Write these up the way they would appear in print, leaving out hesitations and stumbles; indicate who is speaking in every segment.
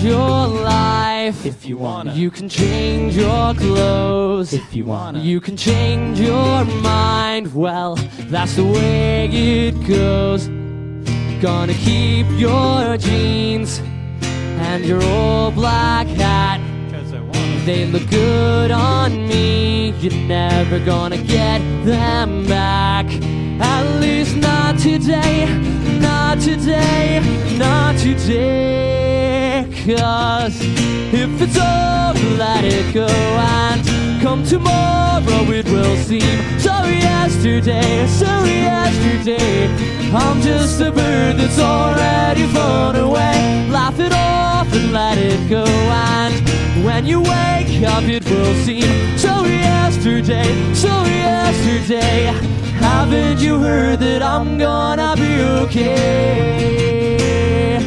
Speaker 1: your life
Speaker 2: if you wanna.
Speaker 1: You can change your clothes
Speaker 2: if you wanna.
Speaker 1: You can change your mind. Well, that's the way it goes. Gonna keep your jeans and your old black hat,
Speaker 2: 'cause I wanna.
Speaker 1: they look good on me. You're never gonna get them back. At least not today, not today, not today. 'Cause if it's over, let it go, and come tomorrow it will seem so yesterday, so yesterday. I'm just a bird that's already flown away. Laugh it off and let it go, and when you wake up it will seem so yesterday, so yesterday. Haven't you heard that I'm gonna be okay?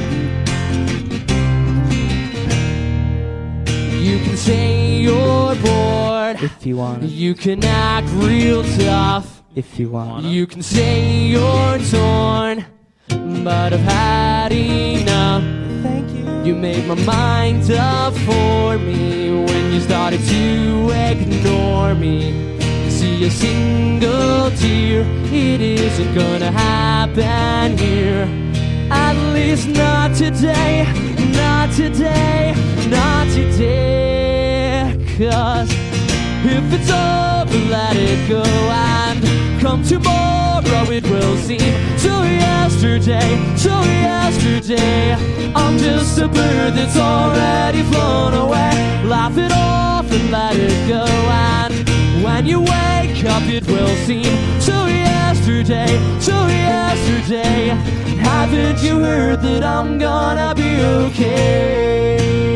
Speaker 1: You can say you're bored
Speaker 2: If you wanna.
Speaker 1: You can act real tough
Speaker 2: If you wanna.
Speaker 1: You can say you're torn, but I've had enough.
Speaker 2: Thank you.
Speaker 1: You made my mind up for me when you started to ignore me. See a single tear, it isn't gonna happen here. At least not today, not today, not today. 'Cause if it's over, let it go, and come tomorrow it will seem so yesterday, so yesterday. I'm just a bird that's already flown away. Laugh it off and let it go, and when you wake up it will seem so yesterday, so yesterday. Haven't you heard that I'm gonna be okay?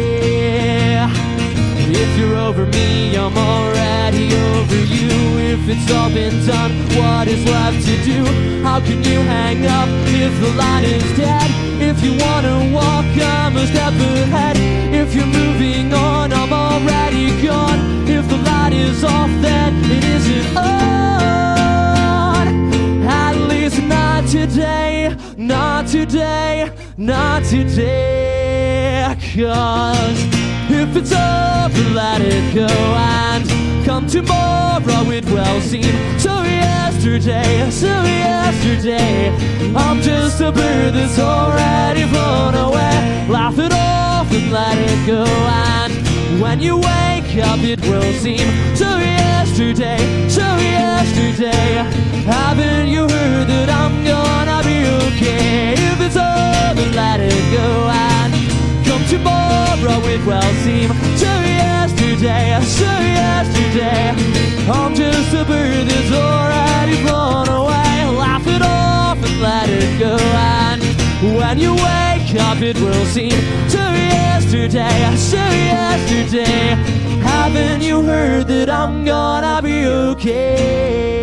Speaker 1: If you're over me, I'm already over you. If it's all been done, what is left to do? How can you hang up if the light is dead? If you wanna walk, I'm a step ahead. If you're moving on, I'm already gone. If the light is off, then it isn't on. At least not today, not today, not today. 'Cause if it's over, let it go, and come tomorrow it will seem so yesterday, so yesterday. I'm just a bird that's already flown away. Laugh it off and let it go, and when you wake up it will seem so yesterday, so yesterday. Haven't you heard that I'm gonna be okay? If it's over, let it go, and come tomorrow it will seem so yesterday, so yesterday. I'm just a bird that's already flown away. Laugh it off and let it go, and when you wake up it will seem so yesterday, so yesterday. Haven't you heard that I'm gonna be okay?